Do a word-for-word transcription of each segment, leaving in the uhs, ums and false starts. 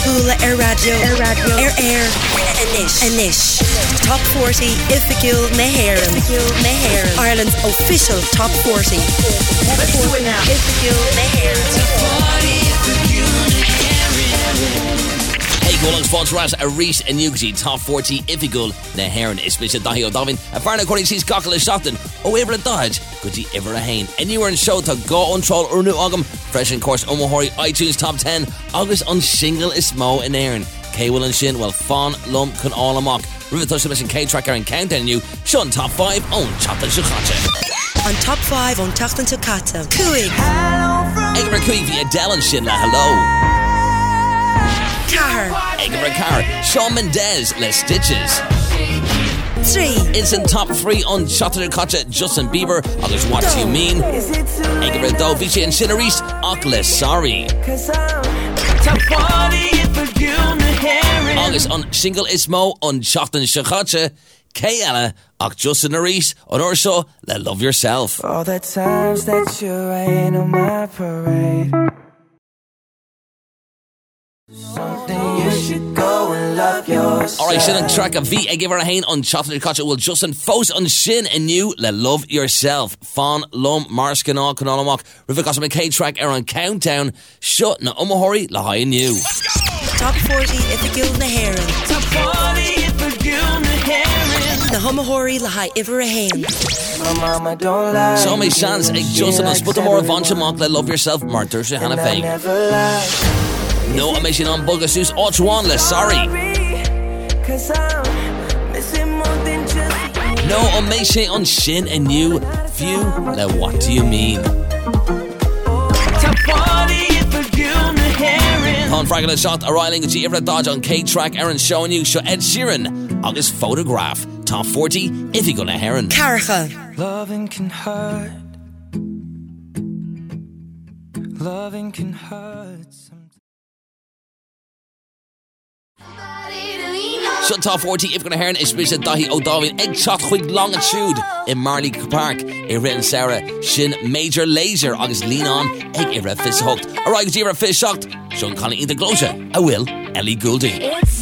Hula Air Radio, Air Radio, Air Air, Anish, Anish. Top forty, Ifigil Naharan, Ifigil Naharan. Ireland's official Top forty. Let's do it now. Ifigil Naharan. Hey, Golan sponsor us a Reese and Nugzi Top forty Ifigul Naharan Ispisha Dahi O'Davin a Farna according to Cockle Stockton O ever a Dodge could you ever a Hain anywhere in show to go on troll or new Ogam fresh in course Omahori iTunes Top ten August on Shingle Ismo and Aaron K Will and Shin well Fawn Lump can all amok River Touch Mission K Tracker and Countdown you Sean Top five on Chapel Shukacha on Top five on Tachtan Chukata Kuig Egbert Kuig via Adele and Shin la hello Car Egbert Car Shawn Mendes Les Stitches three Instant top three on Chapel Shukacha Justin Bieber Others What Do You Mean Egbert Do Vici and Shinneries Oculus Sorry Top forty if you Naharan August on Shingle Ismo on Chapel Shukacha K Ella Och Justin Naris on our show Let Love Yourself all the times that you rain on my parade something you should go and love yourself alright Shin and track of V I give her a hain on Chapel Shukacha will Justin Fos on Shin and you Let Love Yourself Fawn Lum Mars Canal Canal River Cosmic K track are on Countdown Shut na Omahori La High and you Top forty Ifigil Naharan Top forty if you Naharan the Omahori La High Iver a Hain my mama don't lie So many chance Eg Justin and Sput the more Vancha Monk Let Love Yourself Martyr Shahana Fang No omission on Bugasus Ochwanless sorry cause I'm missing more than just No omission on Shin and you Few Now what do you mean Top forty if you Naharan Con Fraggle Shot arriving with G Ever Dodge on K Track Aaron showing you show Ed Sheeran August photograph Top forty if you go to Heron Carcha loving can hurt loving can hurt Shut Top forty if gonna Heron is Bishop Dahi O'Dawin Egg Shot Quick Longitude in Marley Park a written Sarah Shin Major Laser August Lean On Egg Ira Fish Hooked alright G Ira Fish Shocked Sean Connie in the Closure I will Ellie Goulding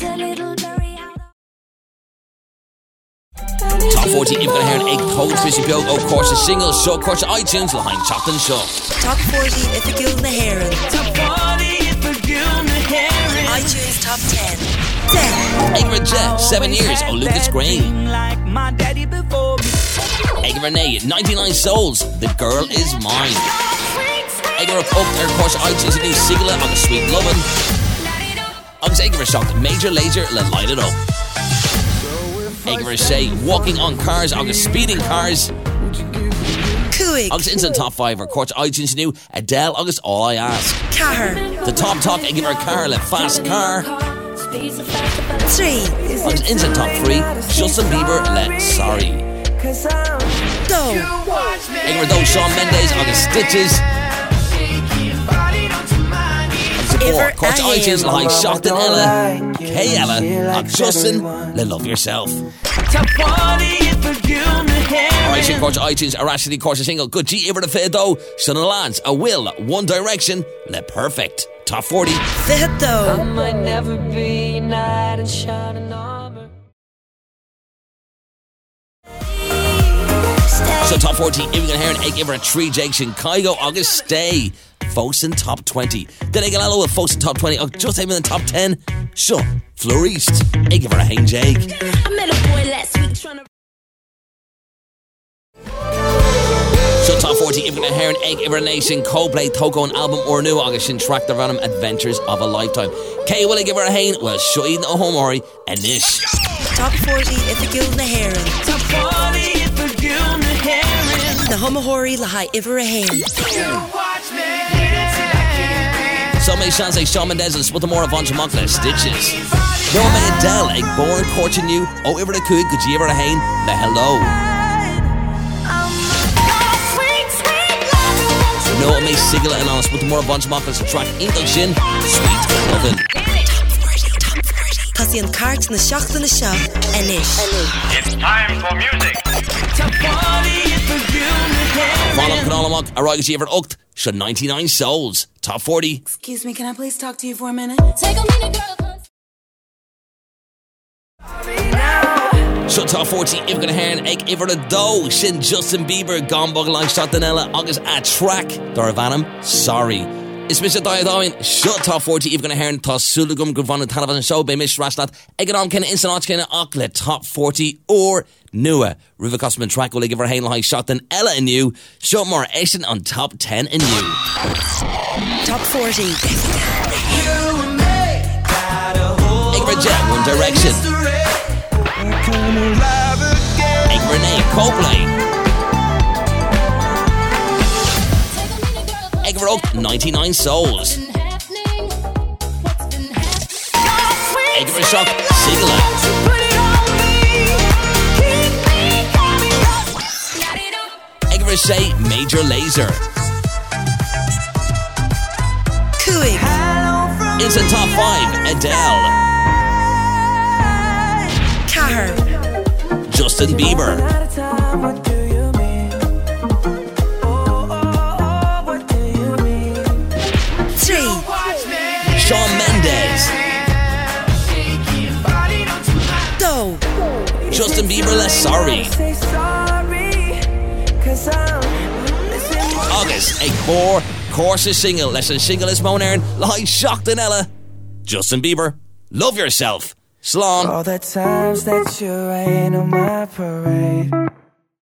Top forty if gonna Heron Egg Cold Fishy Bill of course a single show course iTunes Behind Chopped Show Top forty Ifigil Naharan Top forty if you Naharan iTunes Top ten ten Egger Jet seven years Oh Lucas Green like my daddy before Egger Renee ninety-nine Souls The Girl Is Mine Egger Up Up Air Course iTunes a new Sigla on the Sweet Lovin' August Egger Shocked Major Laser Let Light It Up Egger Say Walking on Cars August Speeding Cars Kuig August Instant Top five or Course iTunes new Adele August All I Ask Car The Top Talk Egger Car Let Fast Car three August Instant Top three Justin Bieber Let Sorry Do Egger Do Shawn Mendes August Stitches Support Course iTunes like Shocked and Ella K Ella August Justin Let Love Yourself Top forty if you Naharan Alright, she Course iTunes are actually Course a single Good G Ever the Fair though Son of Lads A Will One Direction Let Perfect Top forty Fifth though might never be a knight in shining armor So Top forty if you can hear an egg ever a tree Jackson Kygo August Stay Folks in Top twenty Then I get along with Folks in Top twenty oh, just even in the Top ten So Florist Egg ever a hang Jake I met a boy last week trying to So Top forty if you can hear an egg ever a nation Coldplay Toko an album or new August in track the random adventures of a lifetime K will I give her a hain well show you no homori and this Top forty Ifigil Naharan Top forty if you Naharan the Omahori La High Iver a Hain So many chance like Shawn Mendes and Sput the more of Vancha Monk Let Stitches No man Adele Egg Born Courting You Oh ever the Coog Could you ever a hain The Hello No me Sigla and on Sput the more of Vancha Monk Let's track Intel Shin Sweet Lovin' Top forty Top forty Cos íon cart na seachta na seo inis. It's time for music. Follow Canal a roigus ever ucht, should ninety-nine souls. Top forty. Excuse me, can I please talk to you for a minute? Take a minute, girl. Should top forty if gonna hear an egg ever a dough. Shin Justin Bieber gone bug like shot Danella August a track. Dorvanum, sorry. It's Mister Diadoin. Shut top forty if gonna hear an toss Sulugum Gravana Television show by Miss Rashlat. Egadom Ken Instant Ken Akle top forty or Nua. River Cosman track will give her hain like shot than Ella and you. Shut more Asian on top ten and you. Top forty. Egger Jet, One Direction. Egger Renee, Coldplay. Egger Oak, ninety-nine Souls. Egger Shock, Sigla. Egger Shay, Major Laser. Cooing. It's a top five, Adele. Cahir. Justin Bieber. Three. Shawn Mendes. Do. Justin Bieber, less sorry. August, egg four. Course is single, less than single is Moan Aaron. Lie shocked in Ella. Justin Bieber, love yourself. Slán. All the times that you rain on my parade.